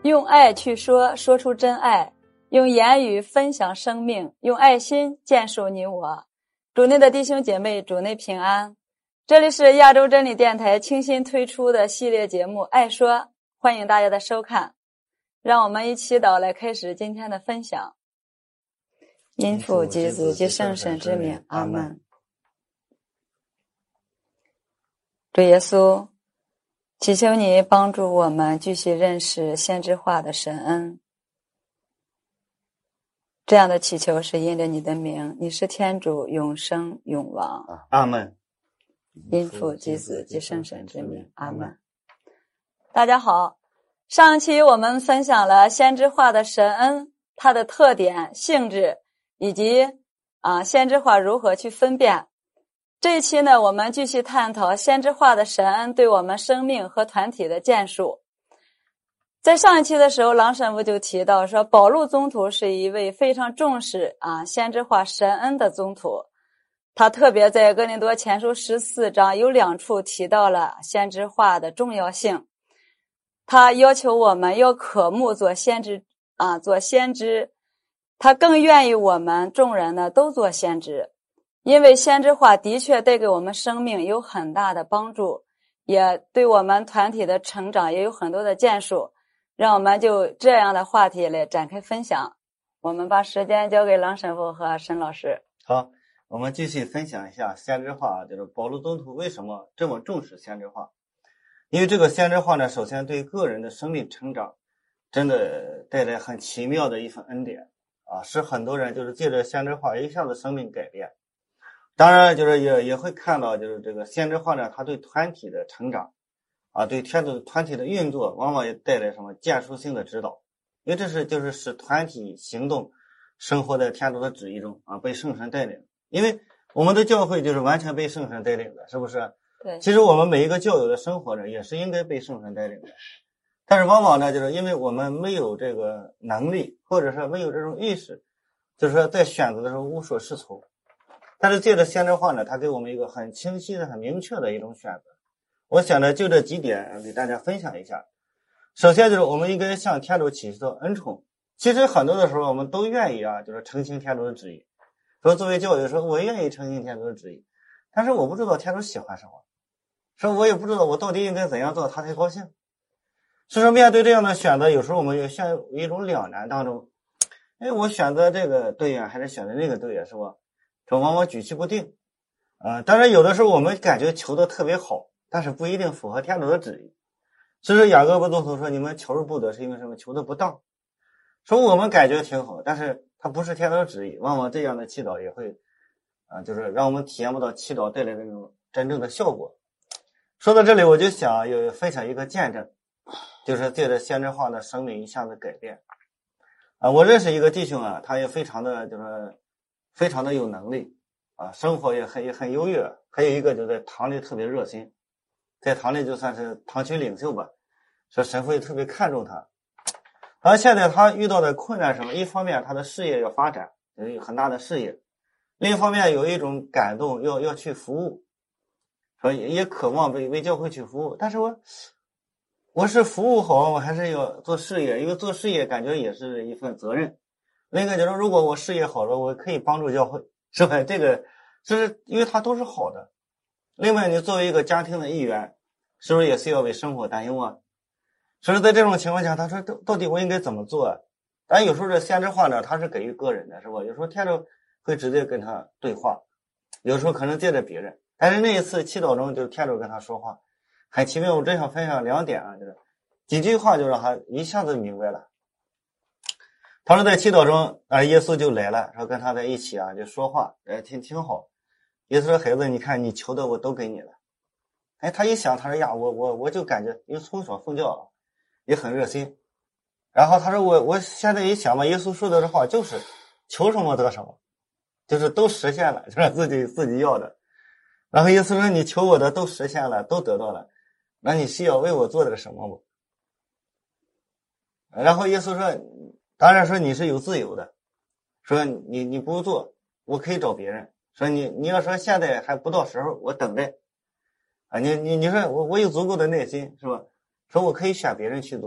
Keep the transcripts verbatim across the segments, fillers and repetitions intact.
用爱去说，说出真爱；用言语分享生命，用爱心建树你我。主内的弟兄姐妹，主内平安。这里是亚洲真理电台倾心推出的系列节目《爱说》，欢迎大家的收看。让我们一祈祷来开始今天的分享。因父及子及圣神之名，阿们。主耶稣，祈求你帮助我们继续认识先知化的神恩。这样的祈求是因着你的名，你是天主，永生永王。 阿们。 因父及子及圣神之名，阿们。大家好，上期我们分享了先知化的神恩，它的特点、性质，以及啊先知化如何去分辨。这一期呢，我们继续探讨先知化的神恩对我们生命和团体的建树。在上一期的时候，郎神父就提到说，保禄宗徒是一位非常重视啊先知化神恩的宗徒。他特别在哥林多前书十四章有两处提到了先知化的重要性。他要求我们要渴慕做先知啊，做先知。他更愿意我们众人呢都做先知。因为先知化的确带给我们生命有很大的帮助，也对我们团体的成长也有很多的建树。让我们就这样的话题来展开分享。我们把时间交给郎神父和沈老师。 好，我们继续分享一下先知化，就是保禄宗徒为什么这么重视先知化。因为这个先知化呢，首先对个人的生命成长真的带来很奇妙的一份恩典啊，使很多人就是借着先知化一下子生命改变。当然就是也也会看到，就是这个先知化呢，它对团体的成长啊，对天主团体的运作往往也带来什么建树性的指导。因为这是就是使团体行动生活在天主的旨意中啊，被圣神带领。因为我们的教会就是完全被圣神带领的，是不是？ 对。 其实我们每一个教友的生活呢，也是应该被圣神带领的。但是往往呢，就是因为我们没有这个能力，或者是没有这种意识，就是说在选择的时候无所适从。但是借着先知化呢，它给我们一个很清晰的、很明确的一种选择。我想呢，就这几点给大家分享一下。首先就是我们应该向天主祈求恩宠。其实很多的时候我们都愿意啊，就是承行天主的旨意。说作为教友说，我愿意承行天主的旨意，但是我不知道天主喜欢什么，说我也不知道我到底应该怎样做他才高兴。所以说面对这样的选择，有时候我们也陷入一种两难当中。哎，我选择这个队呀，还是选择那个队呀，是吧？这往往举棋不定。啊、呃，当然有的时候我们感觉求的特别好，但是不一定符合天主的旨意。所以说雅各伯宗徒说，你们求而不得是因为什么？求的不当。说我们感觉挺好，但是它不是天主的旨意，往往这样的祈祷也会啊、呃，就是让我们体验不到祈祷带来的那种真正的效果。说到这里，我就想有分享一个见证，就是借着先知化的生命一下子改变。啊、呃，我认识一个弟兄啊，他也非常的就是非常的有能力啊，生活也很也很优越。还有一个就在堂里特别热心，在堂里就算是堂区领袖吧，说神父也特别看重他。而现在他遇到的困难什么？一方面他的事业要发展，有很大的事业；另一方面有一种感动，要要去服务，说也也渴望为为教会去服务。但是我我是服务好，我还是要做事业，因为做事业感觉也是一份责任。另一个就是，如果我事业好了，我可以帮助教会，是吧？这个就是因为它都是好的。另外，你作为一个家庭的一员，是不是也是要为生活担忧啊？所以在这种情况下，他说到到底我应该怎么做啊？但有时候这先知化呢，他是给予个人的，是吧？有时候天主会直接跟他对话，有时候可能借着别人。但是那一次祈祷中，就是天主跟他说话，很奇妙。我真想分享两点啊，就是几句话就让他一下子明白了。他说在祈祷中啊，耶稣就来了，说跟他在一起啊，就说话，哎，挺挺好。耶稣说：“孩子，你看你求的我都给你了。”哎，他一想，他说呀，我我我就感觉，因为从小奉教啊，也很热心。然后他说我我现在一想嘛，耶稣说的这话就是求什么得什么，就是都实现了，就是自己自己要的。然后耶稣说你求我的都实现了，都得到了，那你需要为我做点什么不？然后耶稣说，当然说你是有自由的，说你你不做，我可以找别人。说你你要说现在还不到时候，我等待啊，你你你说我我有足够的耐心，是吧？说我可以选别人去做。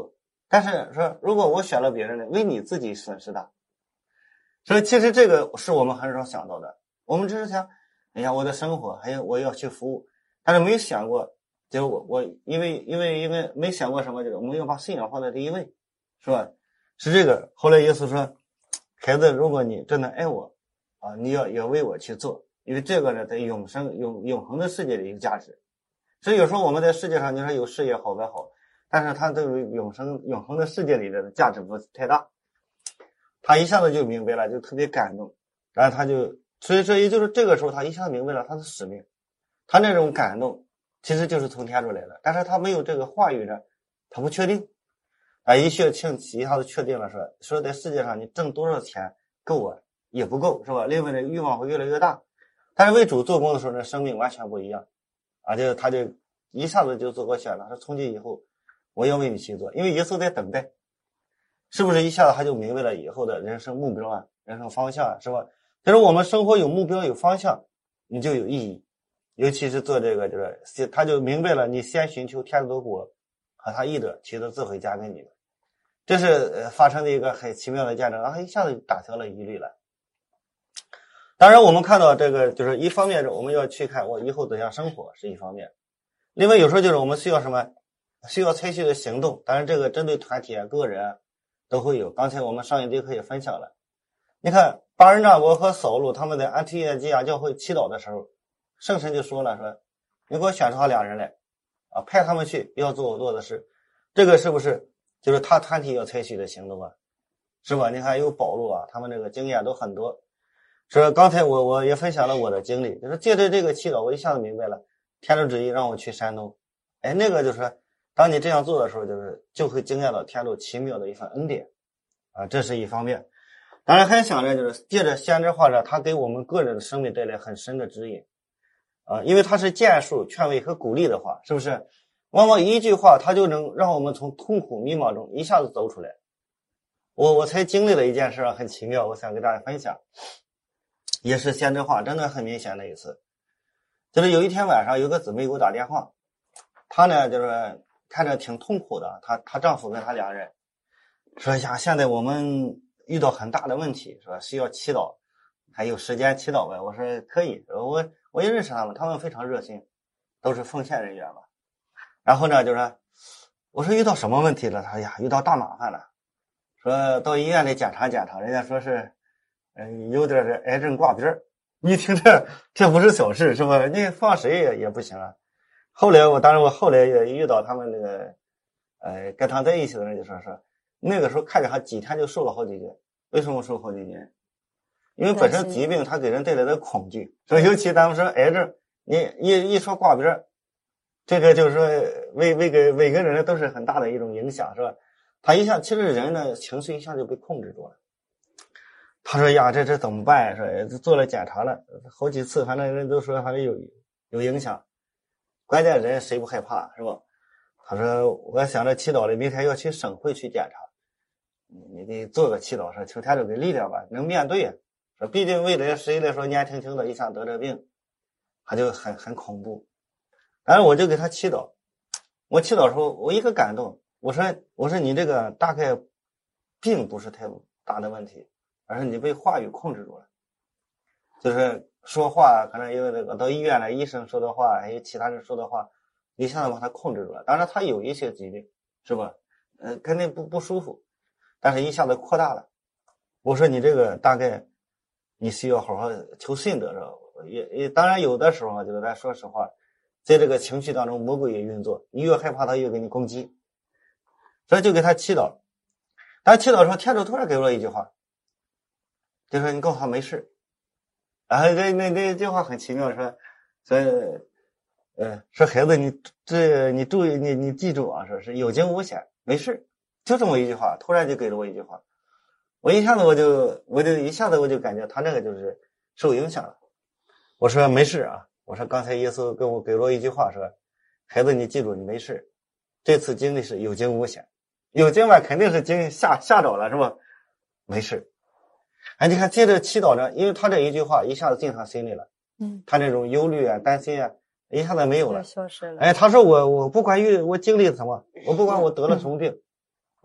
但是说如果我选了别人呢，为你自己损失大。所以其实这个是我们很少想到的，我们只是想，哎呀，我的生活还有我要去服务，但是没想过，就是我我因为因为因为没想过什么，就是我们要把信仰放在第一位，是吧？是这个。后来耶稣说，孩子，如果你真的爱我啊，你要要为我去做，因为这个呢，在永生永永恒的世界里有价值。所以有时候我们在世界上，你说有事业好为好，但是它对于永生永恒的世界里的价值不太大。他一下子就明白了，就特别感动，然后他就，所以说也就是这个时候他一下子明白了他的使命，他那种感动其实就是从天主来的，但是他没有这个话语呢，他不确定，啊，一确定一下子确定了说，说在世界上你挣多少钱够啊，也不够，是吧？另外的欲望会越来越大，但是为主做工的时候呢，生命完全不一样，啊，就他就一下子就做个选择，说从今以后我要为你去做，因为耶稣在等待。是不是一下子他就明白了以后的人生目标啊，人生方向啊，是吧？就是我们生活有目标有方向，你就有意义。尤其是做这个，就是他就明白了，你先寻求天主的国和他义德，其他自会加给你的。这是呃发生的一个很奇妙的见证，啊，一下子打消了疑虑了。当然，我们看到这个，就是一方面是我们要去看我以后怎样生活是一方面，另外有时候就是我们需要什么，需要采取的行动。当然，这个针对团体啊、个人啊。都会有。刚才我们上一节课也分享了，你看巴尔纳伯和扫路他们在安提约基亚教会祈祷的时候，圣神就说了，说你给我选出俩人来啊，派他们去要做我做的事。这个是不是就是他团体要采取的行动啊？是吧？你看有保罗啊，他们这个经验都很多。说刚才我我也分享了我的经历，就是借着这个祈祷，我一下子明白了天主旨意让我去山东。哎，那个就是说当你这样做的时候，就是就会经验到天主奇妙的一份恩典啊，这是一方面。当然还想着就是借着先知话呢，他给我们个人的生命带来很深的指引啊，因为他是建树、劝慰和鼓励的话，是不是？往往一句话，他就能让我们从痛苦迷茫中一下子走出来。我我才经历了一件事很奇妙，我想跟大家分享，也是先知话，真的很明显的一次。就是有一天晚上，有个姊妹给我打电话，她呢就是看着挺痛苦的，她她丈夫跟她两人说呀，现在我们遇到很大的问题，说需要祈祷，还有时间祈祷呗。我说可以，我我也认识他们，他们非常热心，都是奉献人员嘛。然后呢，就说我说遇到什么问题了？他呀，遇到大麻烦了，说到医院里检查检查，人家说是嗯有点是癌症挂边儿。你听这这不是小事是吧？你放谁也也不行啊。后来我当然我后来也遇到他们那个呃跟他在一起的人就说说那个时候看着他几天就瘦了好几斤。为什么瘦好几斤？因为本身疾病它给人带来的恐惧，所以尤其咱们说癌症，你一一说挂边儿，这个就是说为为给每个人都是很大的一种影响，是吧？他一下其实人的情绪一下就被控制住了。他说呀，这这怎么办？说做了检查了好几次，反正人都说反正有有影响。关键人谁不害怕是吧？他说我想着祈祷了，明天要去省会去检查，你得做个祈祷，说求天主给力量吧，能面对啊。说毕竟未来谁来说年轻轻的一下得这病，他就很很恐怖。然后我就给他祈祷，我祈祷的时候我一个感动，我说我说你这个大概并不是太大的问题，而是你被话语控制住了，就是说话可能因为那个到医院了，医生说的话还有其他人说的话一下子把他控制住了。当然他有一些疾病是吧，呃肯定不不舒服，但是一下子扩大了。我说你这个大概你需要好好求信德，是吧？也也当然有的时候就是咱说实话，在这个情绪当中魔鬼也运作，你越害怕他越给你攻击，所以就给他祈祷。但祈祷的时候天主突然给我一句话，就说你告诉他没事。然后这那那句话很奇妙，说说呃说孩子你这你注意你你记住啊，说是有惊无险，没事，就这么一句话，突然就给了我一句话，我一下子我就我就一下子我就感觉他那个就是受影响了。我说没事啊，我说刚才耶稣跟我给了我一句话，说孩子你记住你没事，这次经历是有惊无险，有惊嘛肯定是惊吓吓着了是吧？没事。哎，你看接着祈祷呢，因为他这一句话一下子进他心里了， 嗯， 他这种忧虑啊担心啊一下子没有了， 消失了。 哎，他说我我不管遇我经历什么，我不管我得了什么病，嗯、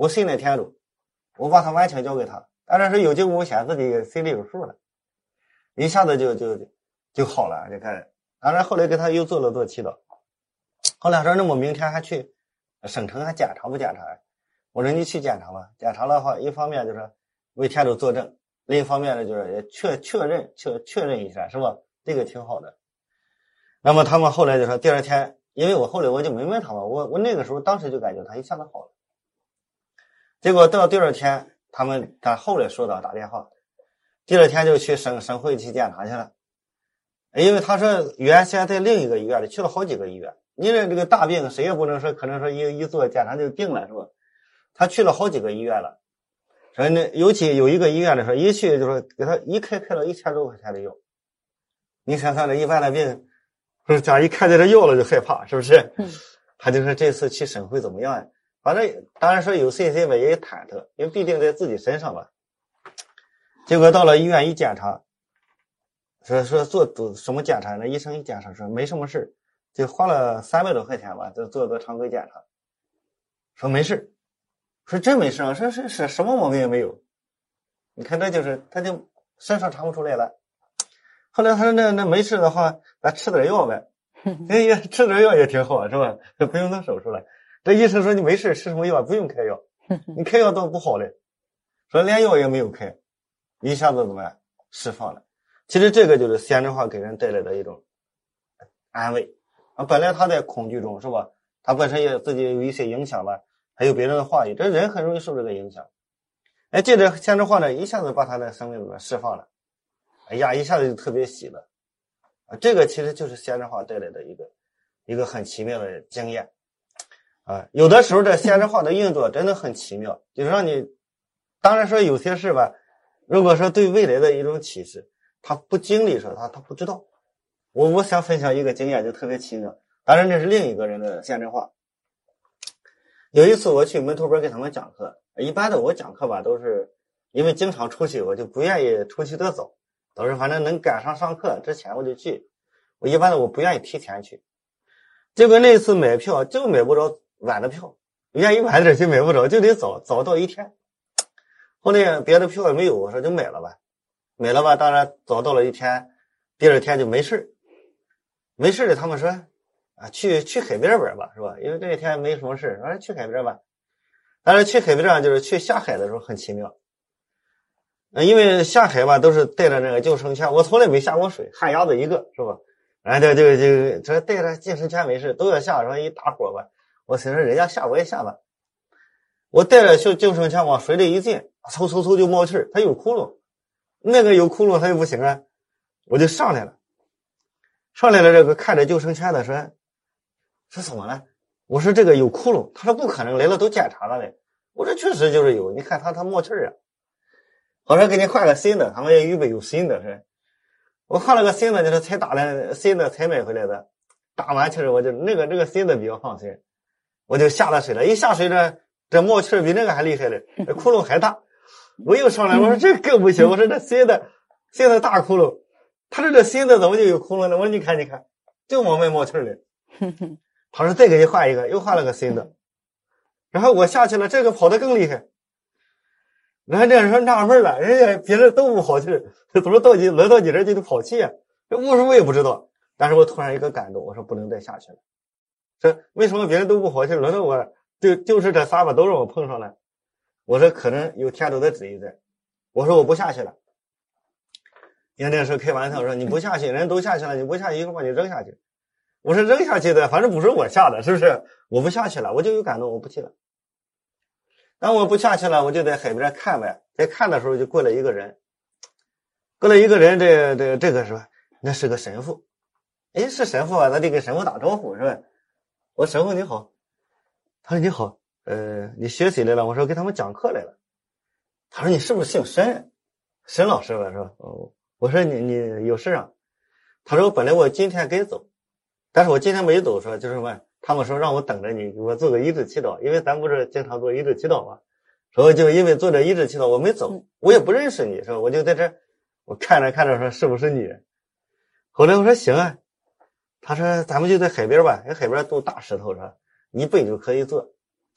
我信了天主，我把他完全交给他，当然是有惊无险，自己心里有数了，一下子就就就好了。你看，当然后来给他又做了做祈祷，后来说那么明天还去省城还检查不检查？我说你去检查吧，检查的话，一方面就是为天主作证，另一方面呢就是也确确认确确认一下，是吧？这个挺好的。那么他们后来就说第二天，因为我后来我就没问他们，我我那个时候当时就感觉他一下子好了。结果到第二天，他们他后来说的打电话，第二天就去省省会去检查去了。因为他说原先在另一个医院里去了好几个医院，因为这个大病谁也不能说可能说一一做检查就病了，是吧？他去了好几个医院了，所以呢，尤其有一个医院的时候，一去就是给他一开开了一千多块钱的药。你想想这一般的病，不是讲一看见这药了就害怕，是不是？嗯、他就说这次去省会怎么样呀？反正当然说有信心吧，也有忐忑，因为毕竟在自己身上吧。结果到了医院一检查，说说做做什么检查呢？医生一检查说没什么事，就花了三百多块钱吧，就做个常规检查，说没事。说真没事啊，说是是什么毛病也没有。你看这就是他就身上查不出来了。后来他说那那没事的话，咱吃点药呗。哎，吃点药也挺好，是吧？不用动手术了。这医生说你没事，吃什么药不用开药，你开药都不好嘞。说连药也没有开，一下子怎么样释放了。其实这个就是先知话给人带来的一种安慰啊。本来他在恐惧中，是吧？他本身也自己有一些影响吧。还有别人的话语，这人很容易受这个影响。哎，借着先知话呢，一下子把他的生命里面释放了，哎呀，一下子就特别喜了。啊，这个其实就是先知话带来的一个一个很奇妙的经验。啊，有的时候这先知话的运作真的很奇妙，就是让你，当然说有些事吧，如果说对未来的一种启示，他不经历说他他不知道。我我想分享一个经验就特别奇妙，当然这是另一个人的先知话。有一次我去门头沟给他们讲课，一般的我讲课吧都是因为经常出去，我就不愿意出去的早，都是反正能赶上上课之前我就去。我一般的我不愿意提前去，结果那次买票就买不着晚的票，愿意晚点就买不着，就得早早到一天。后来别的票也没有，我说就买了吧，买了吧，当然早到了一天，第二天就没事没事的，他们说啊，去去海边玩吧，是吧？因为这一天没什么事，说去海边吧。但是去海边上就是去下海的时候很奇妙，呃，因为下海吧都是带着那个救生圈，我从来没下过水，旱鸭子一个，是吧？然后就就就这带着救生圈没事，都要下，然后一大伙吧，我寻思人家下我也下吧。我带着救救生圈往水里一进，嗖嗖嗖就冒气，它有窟窿，那个有窟窿它又不行啊，我就上来了。上来了，这个看着救生圈的说。说怎么了？我说这个有窟窿，他说不可能，来了都检查了嘞。我说确实就是有，你看他他冒气儿啊。我说给你换个新的，他们也预备有新的是。我换了个新的，就是才打了新的才买回来的，打完气儿我就那个这个新的比较放心，我就下了水了。一下水呢，这冒气儿比那个还厉害嘞，这窟窿还大。我又上来，我说这更不行，我说这新的新的大窟窿，他说这新的怎么就有窟窿呢？我说你看你看，就往外冒气儿嘞。他说再给你换一个，又换了个新的，然后我下去了，这个跑得更厉害。然后这人说纳闷了，人家别人都不跑气，怎么到你轮到你这就得跑气啊？为什么我也不知道，但是我突然一个感动，我说不能再下去了。这为什么别人都不跑气，轮到我就就是这仨吧都让我碰上了？我说可能有天主的旨意在，我说我不下去了。因为那时候开玩笑说你不下去，人都下去了，你不下去一会儿把你扔下去。我说扔下去的，反正不是我下的，是不是？我不下去了，我就有感动，我不去了。当我不下去了，我就在海边看呗。在看的时候，就过来一个人，过来一个人，这这这个说那是个神父。哎，是神父啊，那得给神父打招呼是吧？我说神父你好。他说你好，呃，你学习来了？我说给他们讲课来了。他说你是不是姓申？申老师吧是吧？哦，我说你你有事啊？他说本来我今天该走。但是我今天没走，说就是问他们说让我等着你，给我做个医治祈祷，因为咱不是经常做医治祈祷嘛，所以就因为做这医治祈祷，我没走，我也不认识你，是吧？我就在这，我看着看着说是不是你？后来我说行啊，他说咱们就在海边吧，因为海边都大石头是吧？一背就可以坐。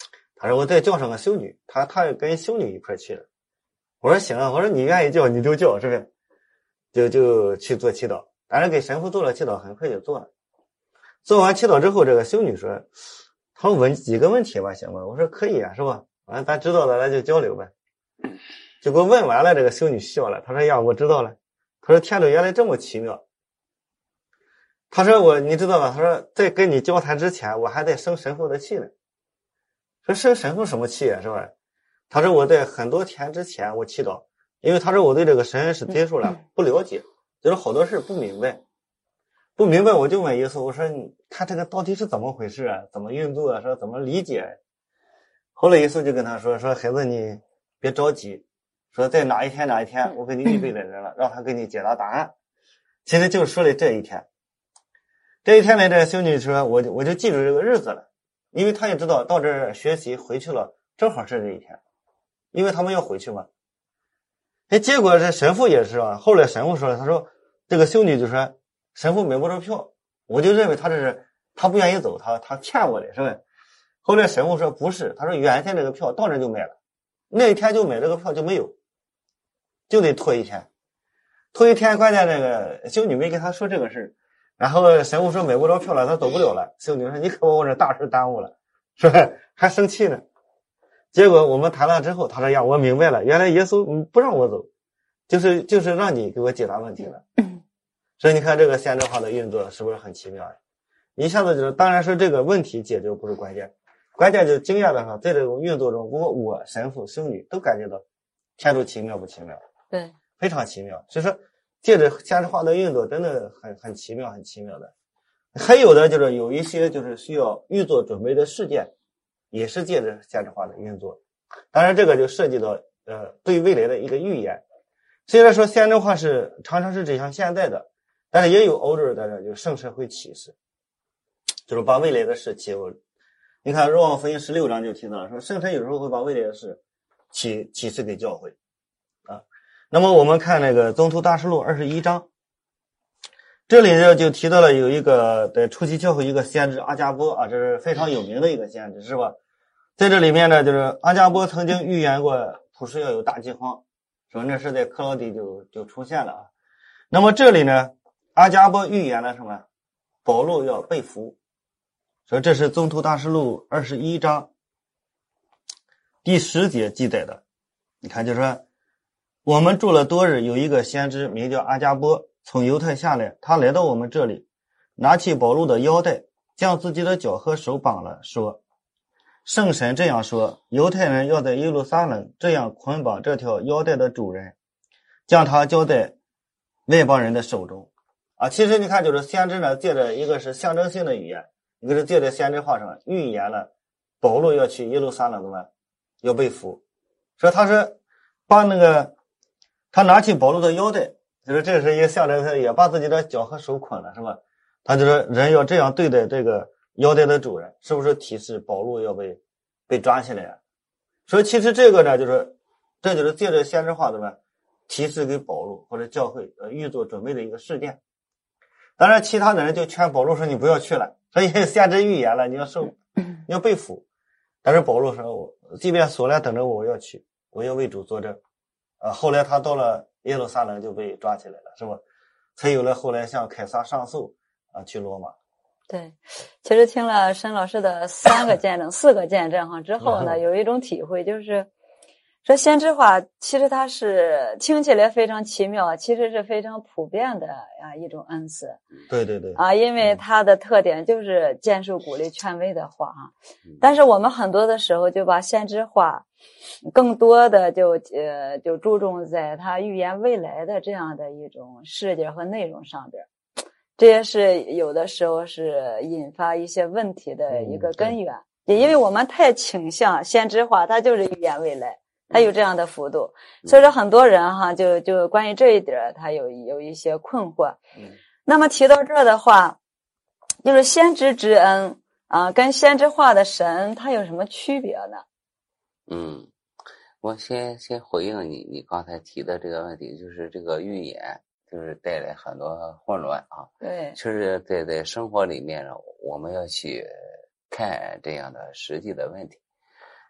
他说我再叫上个修女，他他跟修女一块去了。我说行啊，我说你愿意叫你就叫，是不是？就就去做祈祷，当然给神父做了祈祷，很快就做了。做完祈祷之后，这个修女说，他说问几个问题吧，行吗？我说可以啊，是吧？完了咱知道了，咱就交流呗。结果问完了，这个修女笑了，她说呀，我知道了。她说天主原来这么奇妙。她说我你知道吗？她说在跟你交谈之前，我还在生神父的气呢。说生神父什么气啊，是吧？她说我在很多天之前我祈祷，因为她说我对这个神恩是接触了，不了解，就是好多事不明白。不明白我就问耶稣，我说你看这个到底是怎么回事啊？怎么运作啊？说怎么理解？后来耶稣就跟他说，说孩子你别着急，说在哪一天哪一天我给你预备的人了，让他给你解答答案。其实就说了这一天。这一天呢，这个修女说我就我就记住这个日子了，因为他也知道到这儿学习回去了正好是这一天，因为他们要回去嘛。哎，结果这神父也是啊，后来神父说，他说这个修女就说神父买不着票，我就认为他这是他不愿意走，他他骗我的，是吧？后来神父说不是，他说原先这个票到这就买了，那一天就买这个票就没有，就得拖一天，拖一天。关键这个修女没跟他说这个事，然后神父说买不着票了，他走不了了。修女说你可把我这大事耽误了，是吧？还生气呢。结果我们谈了之后，他说呀，我明白了，原来耶稣不让我走，就是就是让你给我解答问题了。所以你看这个先知化的运作是不是很奇妙呀？一下子就是，当然是这个问题解决不是关键，关键就是经验的话，在这种运作中，我我神父修女都感觉到天主奇妙不奇妙？ 对， 非常奇妙。所以说借着先知化的运作真的很很奇妙很奇妙的。还有的就是有一些就是需要预做准备的事件，也是借着先知化的运作。当然这个就涉及到呃对未来的一个预言。虽然说先知化是常常是指向现在的，但是也有偶尔的就是圣神会启示，就是把未来的事启。你看若望福音十六章就提到了，说圣神有时候会把未来的事启启示给教会啊。那么我们看那个宗徒大事录二十一章，这里呢就提到了有一个在初期教会一个先知阿加波啊，这是非常有名的一个先知，是吧？在这里面呢，就是阿加波曾经预言过普世要有大饥荒，说那是在克劳底就就出现了啊。那么这里呢，阿加波预言了什么？保禄要被俘。说这是宗徒大事录二十一章第十节记载的。你看就说我们住了多日，有一个先知名叫阿加波从犹太下来，他来到我们这里，拿起保禄的腰带，将自己的脚和手绑了，说圣神这样说，犹太人要在耶路撒冷这样捆绑这条腰带的主人，将他交在外邦人的手中啊。其实你看就是先知呢，借着一个是象征性的语言，一个是借着先知化上预言了保禄要去耶路撒冷怎么要被俘。说他是把那个他拿起保禄的腰带，就是这是一个象征，也把自己的脚和手捆了，是吧？他就是人要这样对待这个腰带的主人，是不是提示保禄要被被抓起来啊？所以其实这个呢，就是这就是借着先知化的呢提示给保禄或者教会呃预做准备的一个事件。当然其他的人就劝保禄说你不要去了，所以先知预言了你要受你要被俘。但是保禄说我即便锁来等着我，我要去，我要为主作证。呃后来他到了耶路撒冷就被抓起来了，是吧？才有了后来向凯撒上诉啊去罗马。 对，其实听了申老师的三个见证四个见证哈之后呢，有一种体会，就是说先知化其实它是听起来非常奇妙，其实是非常普遍的啊一种恩赐。 对对对啊，因为它的特点就是坚守鼓励权威的话啊，但是我们很多的时候就把先知化更多的就呃就注重在它预言未来的这样的一种事件和内容上边。这也是有的时候是引发一些问题的一个根源，嗯、也因为我们太倾向先知化，它就是预言未来，它有这样的幅度，嗯、所以说很多人哈就就关于这一点他有有一些困惑。嗯、那么提到这儿的话，就是先知之恩啊，跟先知化的神它有什么区别呢？ 嗯，我先先回应你你刚才提的这个问题，就是这个预言。就是带来很多混乱啊。 对， 其实在在生活里面呢，我们要去看这样的实际的问题。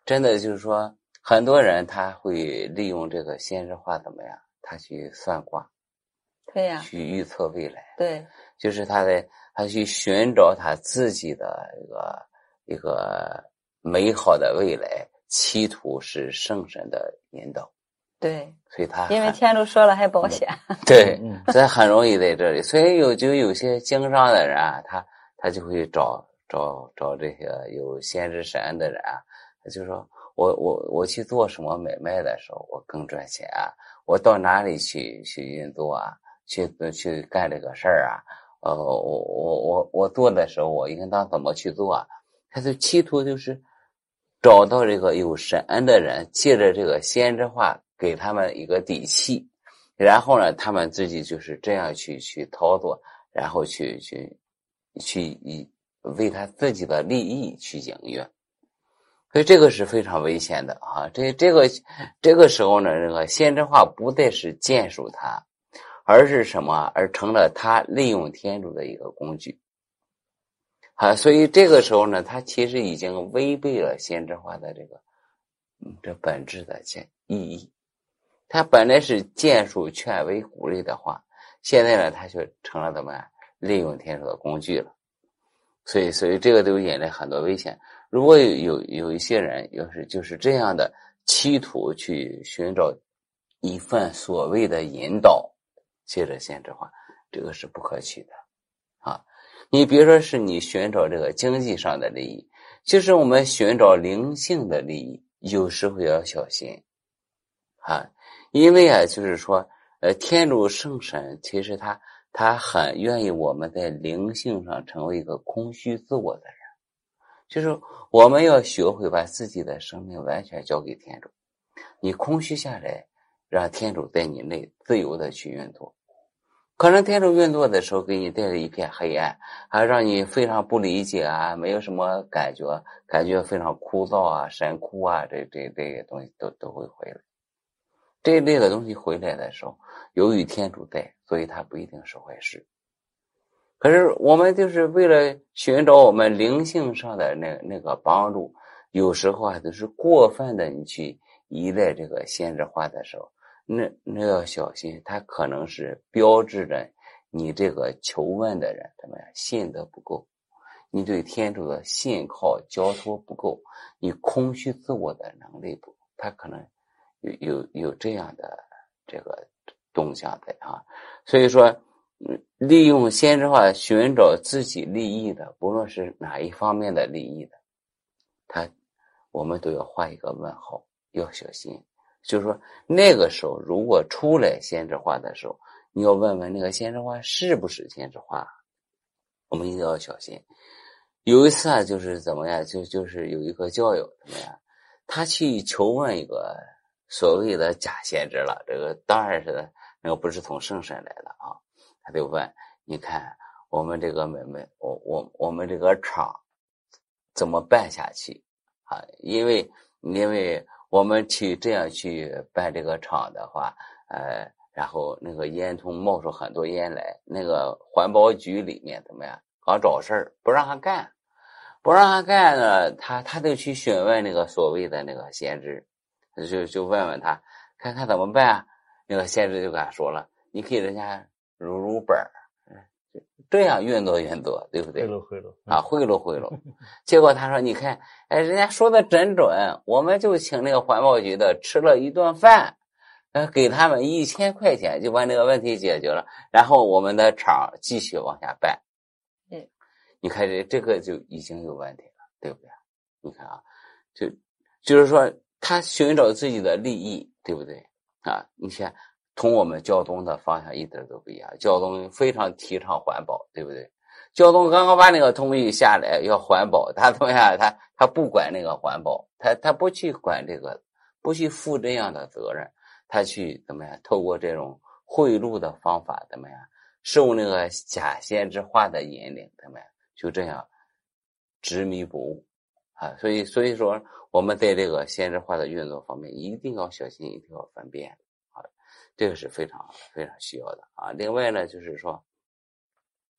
真的就是说，很多人他会利用这个先知化怎么样？他去算卦， 对呀、啊， 去预测未来。 对， 就是他的他去寻找他自己的一个一个美好的未来，企图是圣神的引导。 对， 所以他因为天主说了还保险。 对，所以很容易在这里。所以有就有些经商的人啊，他他就会找找找这些有先知神的人啊，他就说我我我去做什么买卖的时候，我更赚钱啊，我到哪里去去运作啊，去去干这个事儿啊，呃，我我我我做的时候，我应当怎么去做啊？他就企图就是找到这个有神的人，借着这个先知话给他们一个底气，然后呢，他们自己就是这样去去操作，然后去去去以为他自己的利益去营运，所以这个是非常危险的啊！这这个这个时候呢，这个先知话不再是建树他，而是什么？而成了他利用天主的一个工具。啊，所以这个时候呢，他其实已经违背了先知化的这个嗯这本质的意义。他本来是建树权威鼓励的话，现在呢，他就成了怎么样利用天主的工具了。所以，所以这个都引来很多危险。如果有有有一些人，要是就是这样的企图去寻找一份所谓的引导，借着先知化，这个是不可取的啊。你比如说是你寻找这个经济上的利益，就是我们寻找灵性的利益，有时候要小心啊，因为啊，就是说，呃，天主圣神其实他他很愿意我们在灵性上成为一个空虚自我的人，就是我们要学会把自己的生命完全交给天主，你空虚下来，让天主在你内自由的去运作。可能天主运作的时候给你带来一片黑暗，还让你非常不理解啊，没有什么感觉，感觉非常枯燥啊、神枯啊，这这这些东西都都会回来。这一类的东西回来的时候，由于天主在，所以它不一定是坏事。可是我们就是为了寻找我们灵性上的那那个帮助，有时候啊，就是过分的你去依赖这个先知化的时候，那那要小心，它可能是标志着你这个求问的人怎么样信得不够，你对天主的信靠交托不够，你空虚自我的能力不够，它可能有有有这样的这个动向在啊。所以说利用先知化寻找自己利益的，不论是哪一方面的利益的，他我们都要画一个问号，要小心。就是说那个时候如果出来先知化的时候，你要问问那个先知化是不是先知化，我们一定要小心。有一次啊，就是怎么样，就就是有一个教友怎么样，他去求问一个所谓的假先知了，这个当然是那个不是从圣神来的啊，他就问，你看我们这个买卖，我我我们这个厂怎么办下去啊？因为因为我们去这样去办这个厂的话，呃，然后那个烟囱冒出很多烟来，那个环保局里面怎么样搞找事儿，不让他干，不让他干呢，他他就去询问那个所谓的那个先知，就就问问他，看看怎么办啊？那个先知就跟他说了，你给人家入入本儿，这样运作运作，对不对？ 贿赂贿赂啊，贿赂贿赂。结果他说，你看，哎，人家说的真准，我们就请那个环保局的吃了一顿饭，呃，给他们一千块钱就把那个问题解决了，然后我们的厂继续往下办。 嗯， 你看这这个就已经有问题了，对不对？你看啊，就就是说他寻找自己的利益，对不对啊？你看同我们教宗的方向一点都不一样，教宗非常提倡环保，对不对？教宗刚刚把那个同意下来要环保，他怎么样？他他不管那个环保，他他不去管这个，不去负这样的责任，他去怎么样？透过这种贿赂的方法怎么样？受那个假先知化的引领，怎么样？就这样执迷不悟啊！所以所以说我们在这个先知化的运作方面一定要小心，一定要分辨啊，这个是非常非常需要的啊。另外呢，就是说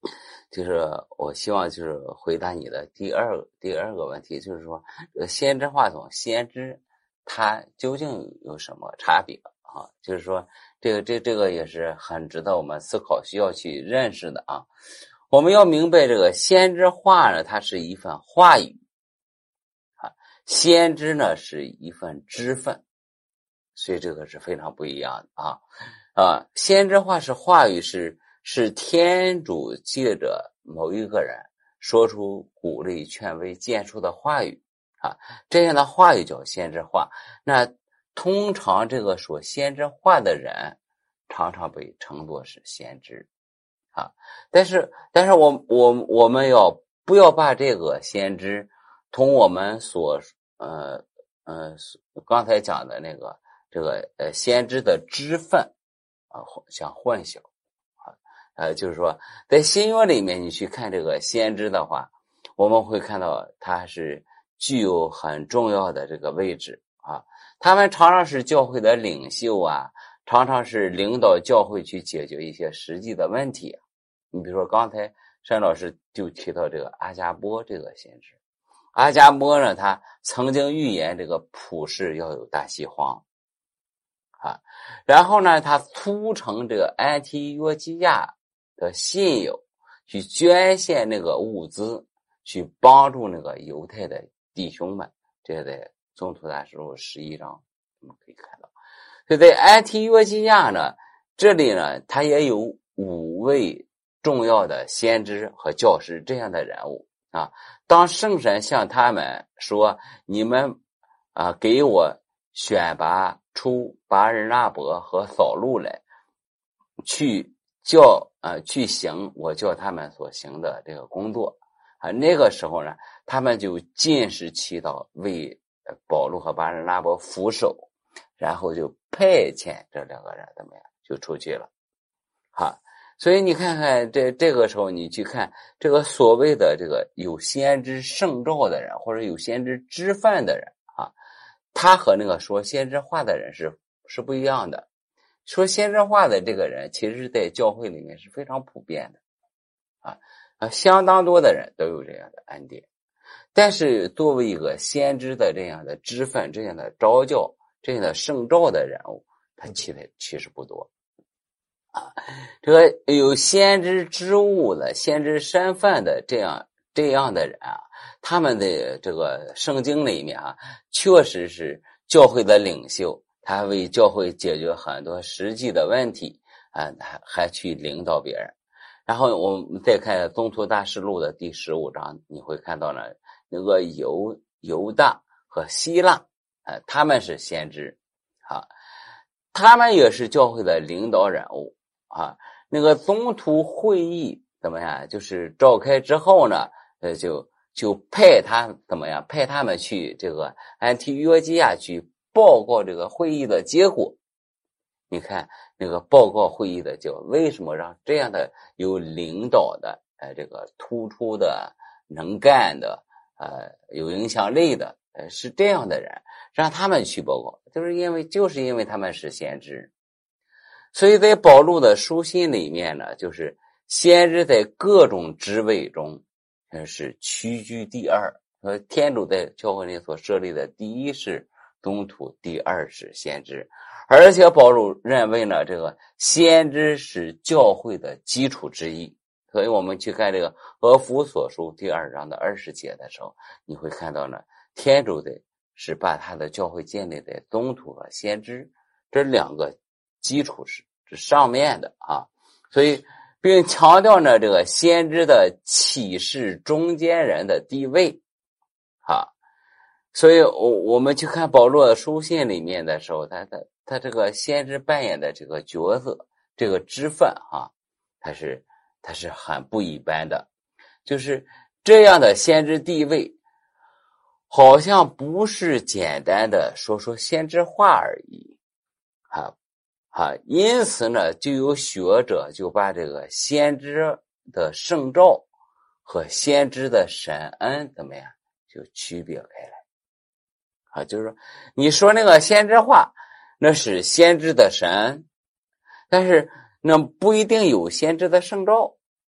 就是我希望就是回答你的第二第二个问题，就是说这个先知话筒先知它究竟有什么差别啊？就是说这个这这个也是很值得我们思考，需要去认识的啊。我们要明白这个先知话呢，它是一份话语啊，先知呢是一份知分，所以这个是非常不一样的啊啊！先知话是话语，是是天主借着某一个人说出鼓励、劝慰、建树的话语啊，这样的话语叫先知话。那通常这个说先知话的人，常常被称作是先知啊。但是，但是我我我们要不要把这个先知同我们所呃呃刚才讲的那个这个呃先知的知分啊相混淆啊？呃，就是说在新约里面，你去看这个先知的话，我们会看到他是具有很重要的这个位置啊。他们常常是教会的领袖啊，常常是领导教会去解决一些实际的问题。你比如说刚才单老师就提到这个阿加波这个先知，阿加波呢，他曾经预言这个普世要有大饥荒啊，然后呢，他促成这个安提约基亚的信友去捐献那个物资，去帮助那个犹太的弟兄们。这在宗徒大事录十一章我们可以看到。所以在安提约基亚呢，这里呢，他也有五位重要的先知和教师这样的人物啊。当圣神向他们说，你们啊给我选拔出巴尔纳伯和扫路来，去叫啊去行我叫他们所行的这个工作啊。那个时候呢，他们就尽是祈祷为保罗和巴尔纳伯俯首，然后就派遣这两个人怎么样就出去了哈。所以你看看这这个时候你去看这个所谓的这个有先知圣召的人，或者有先知知分的人啊，他和那个说先知话的人是是不一样的。说先知话的这个人其实在教会里面是非常普遍的啊啊，相当多的人都有这样的恩典。但是作为一个先知的这样的知分、这样的召教、这样的圣召的人物，他其实其实不多啊。这个有先知之物的、先知身份的这样这样的人啊，他们的这个圣经里面啊，确实是教会的领袖，他为教会解决很多实际的问题啊，还还去领导别人。然后我们再看宗徒大事录的第十五章，你会看到呢，那个犹犹大和希腊啊，他们是先知啊，他们也是教会的领导人物啊。那个宗徒会议怎么样？就是召开之后呢，呃，就就派他怎么样？派他们去这个安提约基亚去报告这个会议的结果。你看那个报告会议的结果，为什么让这样的有领导的呃这个突出的能干的呃有影响力的呃是这样的人，让他们去报告，就是因为就是因为他们是先知。所以在保禄的书信里面呢，就是先知在各种职位中是屈居第二。呃，天主在教会里所设立的第一是宗徒，第二是先知。而且保禄认为呢，这个先知是教会的基础之一。所以我们去看这个俄弗所书第二章的二十节的时候，你会看到呢，天主的是把他的教会建立在宗徒和先知这两个基础是是上面的啊。所以并强调呢这个先知的启示中间人的地位啊。所以我我们去看保罗的书信里面的时候，他他他这个先知扮演的这个角色，这个职分啊，他是他是很不一般的。就是这样的先知地位，好像不是简单的说说先知话而已啊啊！因此呢，就有学者就把这个先知的圣召和先知的神恩怎么样就区别开来啊，就是说你说那个先知话，那是先知的神恩，但是那不一定有先知的圣召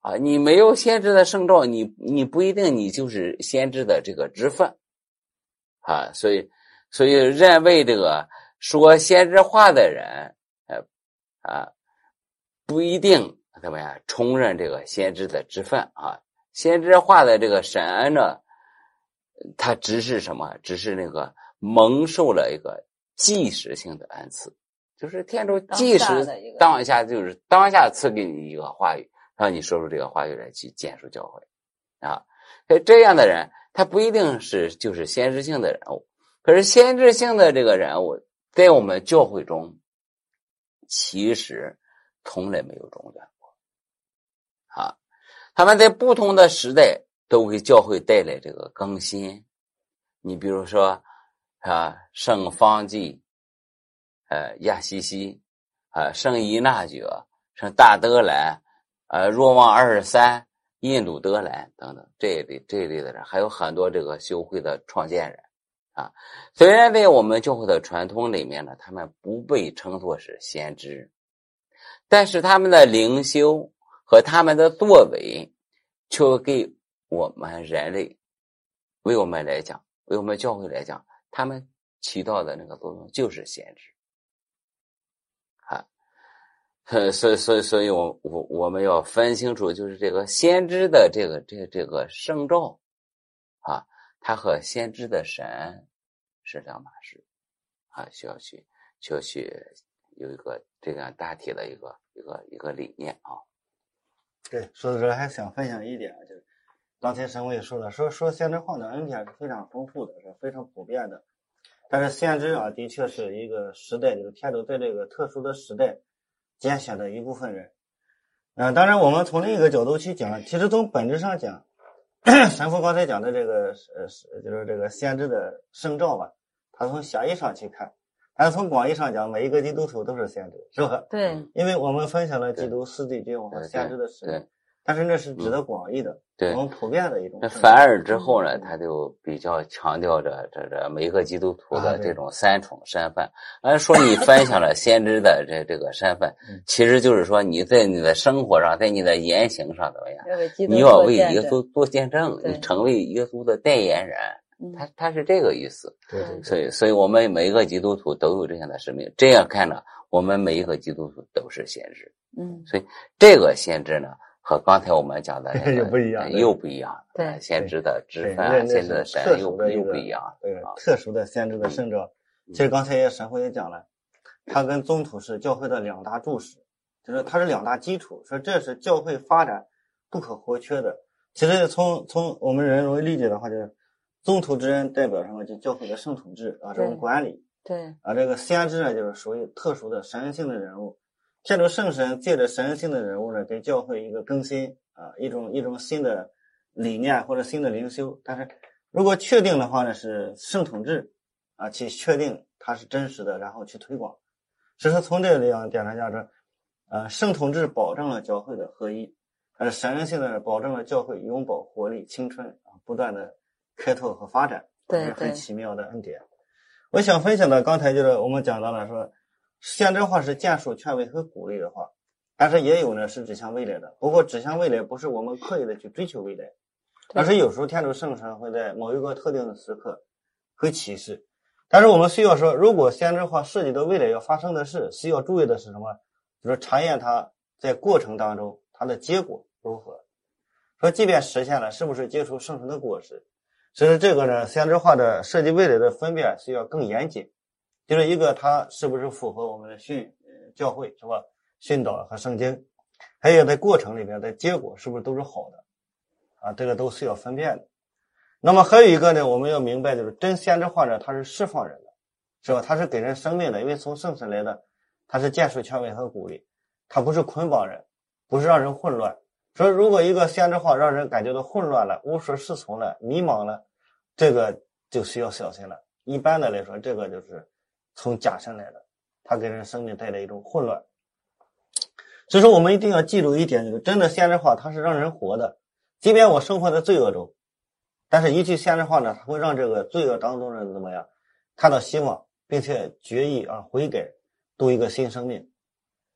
啊，你没有先知的圣召，你你不一定你就是先知的这个职分啊，所以所以认为这个说先知话的人，呃啊，不一定怎么样承认这个先知的职分啊。先知话的这个神恩呢，它只是什么？只是那个蒙受了一个即时性的恩赐，就是天主即时当下就是当下赐给你一个话语，让你说出这个话语来去建树教会啊。这样的人，他不一定是就是先知性的人物，可是先知性的这个人物，在我们教会中，其实从来没有中断过啊。他们在不同的时代都给教会带来这个更新。你比如说啊，圣方济、呃亚西西、啊圣依纳爵、圣大德兰、呃若望二十三、印度德兰等等这一类这一类的人，还有很多这个修会的创建人啊。虽然在我们教会的传统里面呢，他们不被称作是先知，但是他们的灵修和他们的作为，却给我们人类，为我们来讲，为我们教会来讲，他们起到的那个作用就是先知啊。所以所以所以我我我们要分清楚，就是这个先知的这个这个这个圣召啊，它和先知的神是两码事啊，需要去需要去有一个这样大体的一个一个一个理念啊。 对，说到这还想分享一点，就是刚才沈伟说的，说说先知话的恩典是非常丰富的，是非常普遍的。但是先知啊，的确是一个时代，就是天主在这个特殊的时代拣选的一部分人。嗯、呃，当然我们从另一个角度去讲，其实从本质上讲，神父刚才讲的这个呃，就是这个先知的圣召吧，他从狭义上去看。但是从广义上讲，每一个基督徒都是先知，是吧？ 对， 因为我们分享了基督四地君王和先知的使命，但是那是指的广义的， 对， 我们普遍的一种。 反而之后呢，他就比较强调着这这每一个基督徒的这种三重身份。按、啊、说你分享了先知的这这个身份，其实就是说你在你的生活上，在你的言行上怎么样？你要为耶稣做见证，你成为耶稣的代言人。他他是这个意思， 对对对， 所以所以我们每一个基督徒都有这样的使命。这样看呢，我们每一个基督徒都是先知， 嗯， 所以这个先知呢，和刚才我们讲的那个又不一样， 又不一样。 对， 先知的职分，先知的神又又不一样。 对，特殊的先知的圣召，其实刚才也神父也讲了，他跟宗徒是教会的两大柱石，就是它是两大基础，说这是教会发展不可或缺的。其实从从我们人容易理解的话，就是宗徒之恩代表什么？就教会的圣统制啊，这种管理。 对啊，这个先知呢，就是属于特殊的神性的人物。天主圣神借着神性的人物呢，给教会一个更新啊，一种一种新的理念或者新的灵修。但是如果确定的话呢，是圣统制啊，去确定它是真实的，然后去推广。所以说从这里啊点上价值，呃，圣统制保证了教会的合一，但是神性的保证了教会永葆活力、青春啊，不断的开拓和发展， 对， 是很奇妙的恩典。我想分享的刚才就是我们讲到了说，先知话是建树、劝慰和鼓励的话，但是也有呢是指向未来的。不过指向未来不是我们刻意的去追求未来，而是有时候天主圣神会在某一个特定的时刻会启示。但是我们需要说，如果先知话涉及到未来要发生的事，需要注意的是什么？就是查验它在过程当中它的结果如何。说即便实现了，是不是结出圣神的果实？所以这个呢，先知话的涉及未来的分辨需要更严谨，就是一个它是不是符合我们的训教会是吧？训导和圣经，还有在过程里面的结果是不是都是好的啊？这个都需要分辨的。那么还有一个呢，我们要明白就是真先知话呢，它是释放人的，是吧？它是给人生命的，因为从圣神来的，它是建树、劝慰和鼓励，它不是捆绑人，不是让人混乱。所以如果一个先知话让人感觉到混乱了、无所适从了、迷茫了，这个就需要小心了。一般的来说，这个就是从假神来的，它给人生命带来一种混乱。所以说我们一定要记住一点，就是真的先知话它是让人活的，即便我生活在罪恶中，但是一句先知话呢，它会让这个罪恶当中人怎么样看到希望，并且决意啊悔改，度一个新生命。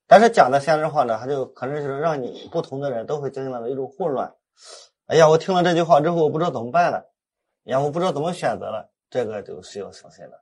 但是讲的先知话呢，它就可能就是让你不同的人都会进行了一种混乱。哎呀，我听了这句话之后，我不知道怎么办了，哎呀，我不知道怎么选择了，这个就是要小心的。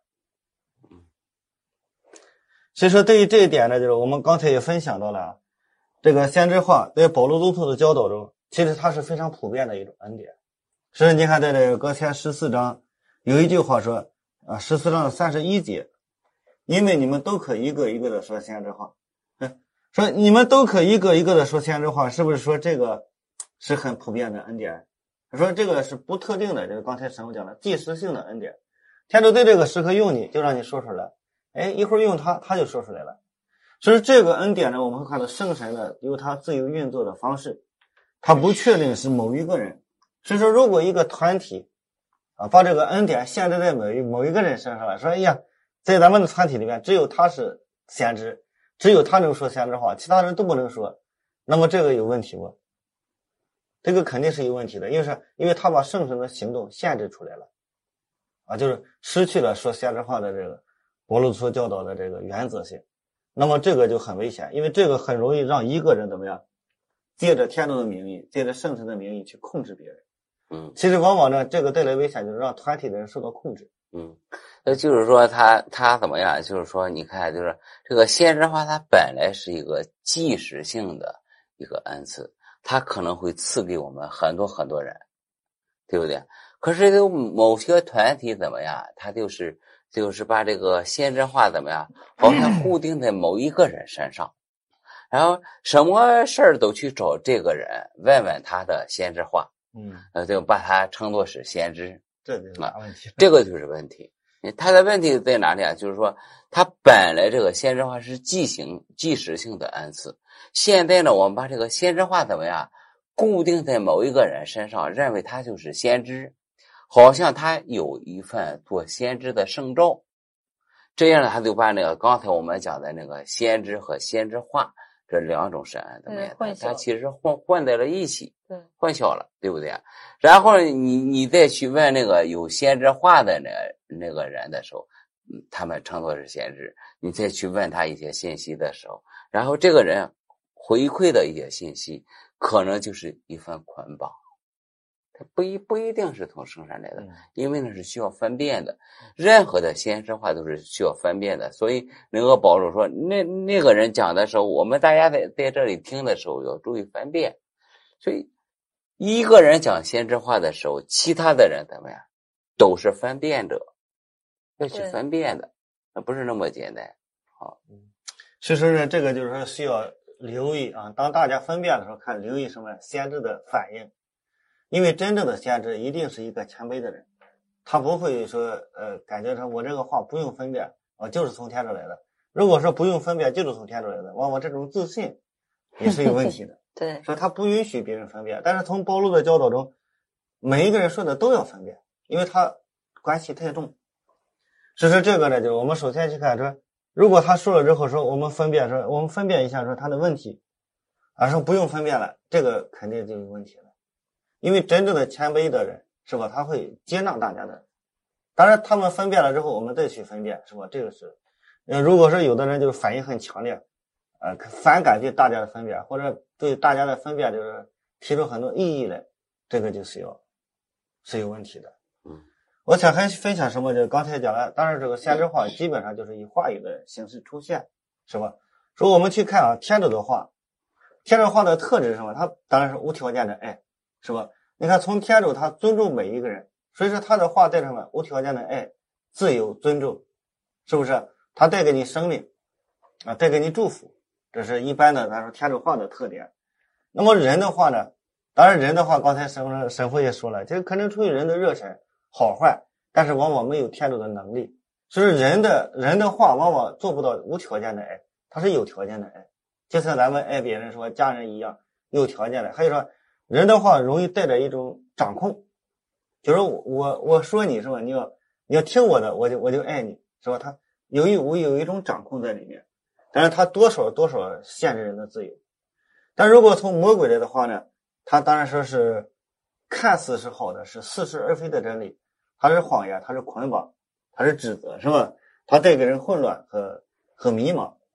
所以说对于这一点呢，就是我们刚才也分享到了啊，这个先知话在保罗宗徒的教导中，其实它是非常普遍的一种恩典。所以你看在这个歌前十四章有一句话说啊，十四章的三十一节，因为你们都可一个一个的说先知话，说你们都可一个一个的说先知话，是不是说这个是很普遍的恩典？说这个是不特定的，就是刚才神父讲的即时性的恩典。天主对这个时刻用你，就让你说出来，哎，一会儿用它，他就说出来了。所以这个恩典呢，我们会看到圣神呢有他自由运作的方式，他不确定是某一个人。所以说，如果一个团体啊把这个恩典限制在某一某一个人身上了，说哎呀，在咱们的团体里面只有他是先知，只有他能说先知话，其他人都不能说，那么这个有问题不？这个肯定是有问题的，因为是因为他把圣神的行动限制出来了啊，就是失去了说先知话的这个保罗所教导的这个原则性。那么这个就很危险，因为这个很容易让一个人怎么样，借着天主的名义，借着圣神的名义去控制别人。 嗯， 其实往往呢，这个带来危险就是让团体的人受到控制。 嗯，那就是说他他怎么样？就是说，你看，就是这个先知话，它本来是一个即时性的一个恩赐，它可能会赐给我们很多很多人，对不对？可是有某些团体怎么样？他就是就是把这个先知话怎么样，好像固定在某一个人身上，然后什么事儿都去找这个人问问他的先知话。 嗯， 呃，就把它称作是先知， 这就是大问题。 这个就是问题。它的问题在哪里啊？就是说，它本来这个先知话是即行即时性的恩赐，现在呢，我们把这个先知话怎么样，固定在某一个人身上，认为他就是先知，好像他有一份做先知的圣召，这样呢，他就把那个刚才我们讲的那个先知和先知话这两种神怎么样？它其实混混在了一起， 对， 混淆了，对不对？然后你你再去问那个有先知话的那那个人的时候，他们称作是先知，你再去问他一些信息的时候，然后这个人回馈的一些信息，可能就是一份捆绑。它不一不一定是从圣神来的，因为呢是需要分辨的，任何的先知话都是需要分辨的。所以那个保罗说，那那个人讲的时候，我们大家在在这里听的时候要注意分辨。所以一个人讲先知话的时候，其他的人怎么样，都是分辨者，要去分辨的，那不是那么简单。好， 其实呢，这个就是说需要留意啊，当大家分辨的时候，看留意什么先知的反应。因为真正的先知一定是一个谦卑的人，他不会说呃感觉说我这个话不用分辨，我就是从天主来的。如果说不用分辨就是从天主来的，往往这种自信也是有问题的。 对， 说他不允许别人分辨，但是从保罗的教导中，每一个人说的都要分辨，因为他关系太重。所以说这个呢，就是我们首先去看说，如果他说了之后说我们分辨说我们分辨一下说他的问题，而说不用分辨了，这个肯定就有问题了。因为真正的谦卑的人是吧，他会接纳大家的。当然他们分辨了之后我们再去分辨是吧，这个是呃，如果说有的人就是反应很强烈，呃，反感对大家的分辨，或者对大家的分辨就是提出很多异议来，这个就是要是有问题的。 嗯， 我想还分享什么，就是刚才讲了，当然这个先知话基本上就是以话语的形式出现是吧。所以我们去看啊，天主的话，天主话的特质是什么？他当然是无条件的爱是吧？你看从天主他尊重每一个人，所以说他的话带什么？无条件的爱、自由、尊重，是不是？他带给你生命啊，带给你祝福，这是一般的咱说天主话的特点。那么人的话呢，当然人的话刚才神神父也说了，这个可能出于人的热忱好坏，但是往往没有天主的能力。所以人的人的话往往做不到无条件的爱，他是有条件的爱，就像咱们爱别人说家人一样，有条件的。还有说人的话容易带着一种掌控，就是我我说你是吧，你要你要听我的，我就我就爱你是吧？他有一我有一种掌控在里面，但是他多少多少限制人的自由。但如果从魔鬼来的话呢，他当然说是看似是好的，是似是而非的真理，它是谎言，它是捆绑，它是指责是吧？它带给人混乱和和迷茫。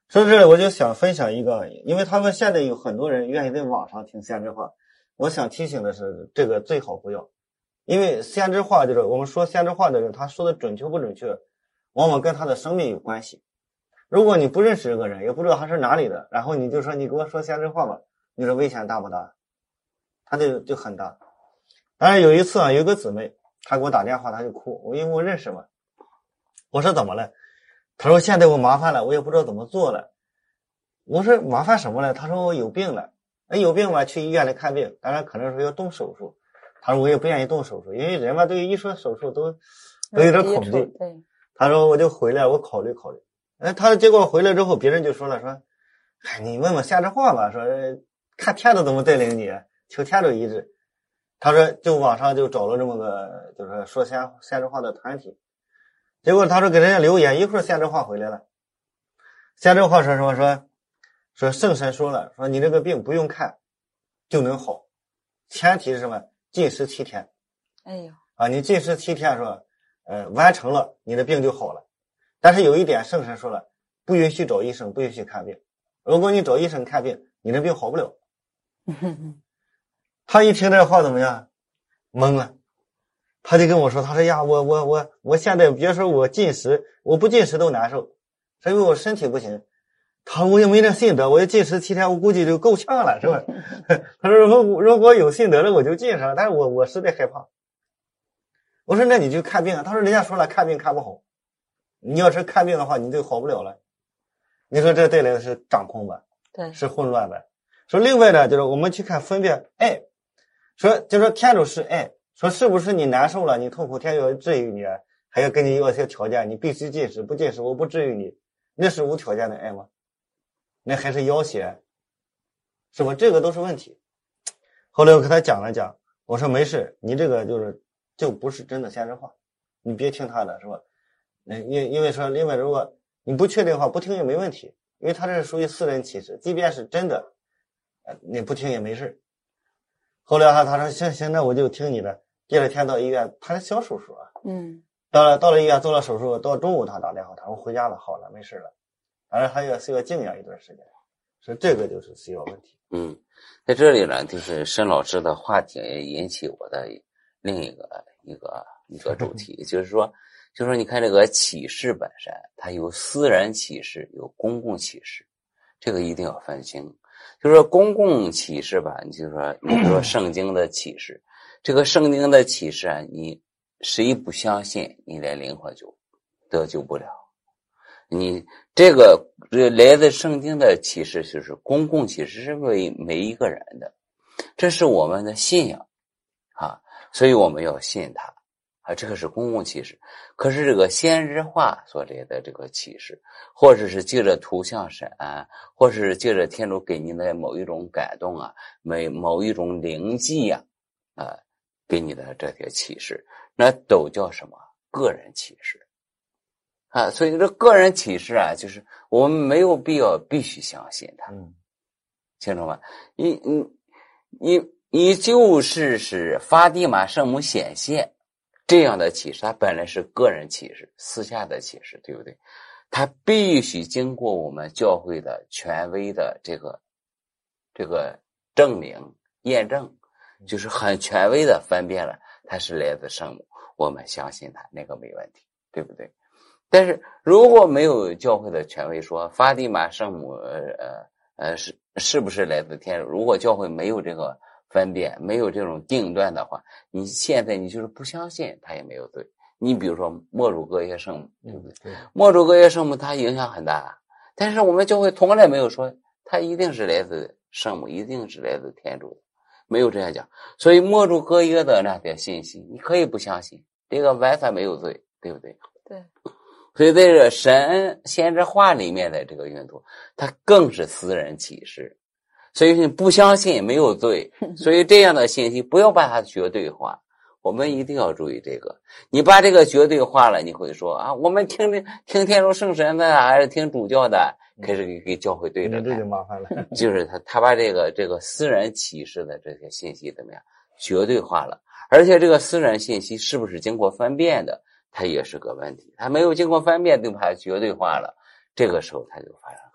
说到这里，我就想分享一个，因为他们现在有很多人愿意在网上听先知话，我想提醒的是，这个最好不要，因为先知话就是我们说先知话的人，他说的准确不准确，往往跟他的生命有关系。如果你不认识这个人，也不知道他是哪里的，然后你就说你给我说先知话吧，你说危险大不大？他就就很大。当然有一次啊，有一个姊妹，她给我打电话，她就哭，我因为我认识嘛，我说怎么了？她说现在我麻烦了，我也不知道怎么做了。我说麻烦什么了？她说我有病了。哎，有病吧，去医院里看病，当然可能说要动手术。她说我也不愿意动手术，因为人嘛对于一说手术都都有点恐惧。 对。 她说我就回来，我考虑考虑。哎，她结果回来之后，别人就说了，说，哎，你问问先知话吧，说看天主怎么带领你，求天主医治。她说就网上就找了这么个就是说先先知话的团体。结果他说给人家留言，一会儿先知话回来了。先知话说什么？说说圣神说了，说你这个病不用看就能好，前提是什么？禁食七天。 哎呦啊，你禁食七天说，呃，完成了，你的病就好了。但是有一点，圣神说了，不允许找医生，不允许看病。如果你找医生看病，你的病好不了。他一听这话怎么样？懵了。他就跟我说，他说呀，我我我我现在别说我进食，我不进食都难受，是因为我身体不行。他说我也没这信德，我要进食七天，我估计就够呛了，是吧？他说如果如果有信德了，我就进上，但是我我实在害怕。我说那你就看病啊。他说人家说了，看病看不好，你要是看病的话，你就好不了了。你说这带来的是掌控吧？ 对， 是混乱吧？说另外呢，就是我们去看分辨爱，说就说天主是爱。说是不是你难受了，你痛苦，天主要治愈你，还要跟你要一些条件，你必须进食，不进食我不治愈你，那是无条件的爱吗？那还是要挟，是吧？这个都是问题。后来我跟他讲了讲，我说没事，你这个就是就不是真的先知话，你别听他的，是吧？因因为说另外如果你不确定的话，不听也没问题，因为他这是属于私人启示，即便是真的，你不听也没事。后来他他说行行，那我就听你的。第二天到医院，他是小手术啊， 嗯， 到了到了医院做了手术，到中午他打电话，他说回家了，好了，没事了。当然还要需要静养一段时间，所以这个就是需要问题。 嗯，在这里呢，就是申老师的话题也引起我的另一个一个一个主题，就是说，就是说，你看这个启示本身，它有私人启示，有公共启示，这个一定要分清。就是说，公共启示吧，你就说，你比如说圣经的启示。这个圣经的启示啊，你谁不相信，你连灵魂就得救不了。你这个来自圣经的启示就是公共启示，是为每一个人的，这是我们的信仰啊，所以我们要信它啊，这个是公共启示。可是这个先知话所来的这个启示，或者是借着图像神啊，或者是借着天主给你的某一种感动啊，某某一种灵迹呀啊。啊给你的这些启示，那都叫什么？个人启示啊！所以这个人启示啊，就是我们没有必要必须相信它， 嗯， 清楚吗？你你你你就是是法蒂玛圣母显现这样的启示，它本来是个人启示，私下的启示，对不对？它必须经过我们教会的权威的这个这个证明验证。就是很权威的分辨了它是来自圣母，我们相信它，那个没问题，对不对？但是如果没有教会的权威说法蒂玛圣母呃呃是是不是来自天主，如果教会没有这个分辨，没有这种定断的话，你现在你就是不相信它也没有罪。你比如说默主格耶圣母，对不对？ 嗯、 默主格耶圣母它影响很大，但是我们教会从来没有说它一定是来自圣母，一定是来自天主的。没有这样讲，所以默主格耶的那些信息，你可以不相信，这个完全没有罪，对不对？ 对。 所以在这神先知话里面的这个运动，它更是私人启示，所以你不相信没有罪，所以这样的信息不要把它绝对化，我们一定要注意这个。你把这个绝对化了，你会说啊，我们听听天主圣神的还是听主教的？开始给给教会对着看， 这就麻烦了。 就是他他把这个这个私人启示的这些信息怎么样绝对化了，而且这个私人信息是不是经过分辨的，它也是个问题。他没有经过分辨就把它绝对化了，这个时候他就发生很多问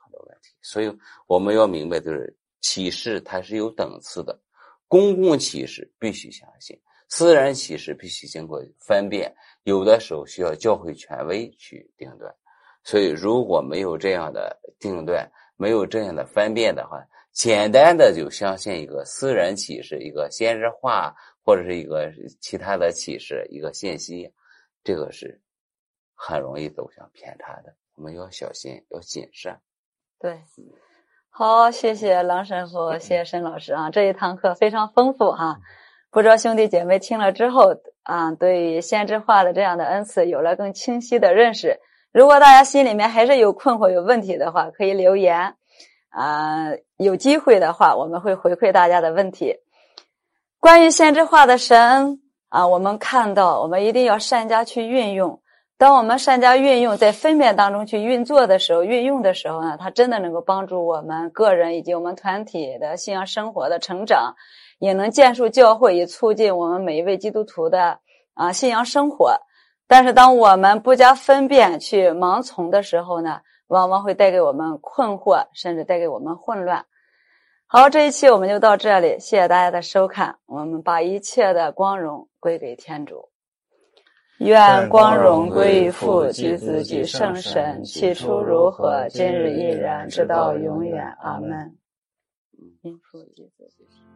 题。所以我们要明白，就是启示它是有等次的，公共启示必须相信，私人启示必须经过分辨，有的时候需要教会权威去定断。所以如果没有这样的定断，没有这样的分辨的话，简单的就相信一个私人启示，一个先知话，或者是一个其他的启示，一个信息，这个是很容易走向偏差的，我们要小心，要谨慎。 对，好，谢谢郎神父，谢谢申老师啊，这一堂课非常丰富哈、啊，不知道兄弟姐妹听了之后啊，对于先知化的这样的恩赐有了更清晰的认识。如果大家心里面还是有困惑有问题的话，可以留言啊、呃，有机会的话我们会回馈大家的问题。关于先知化的神恩啊，我们看到我们一定要善加去运用。当我们善加运用，在分辨当中去运作的时候，运用的时候呢，它真的能够帮助我们个人以及我们团体的信仰生活的成长，也能建树教会，也促进我们每一位基督徒的啊信仰生活。但是当我们不加分辨去盲从的时候呢，往往会带给我们困惑，甚至带给我们混乱。好，这一期我们就到这里，谢谢大家的收看，我们把一切的光荣归给天主。愿光荣归于父及子及圣神，起初如何，今日亦然，直到永远。阿们。因父及子及圣神。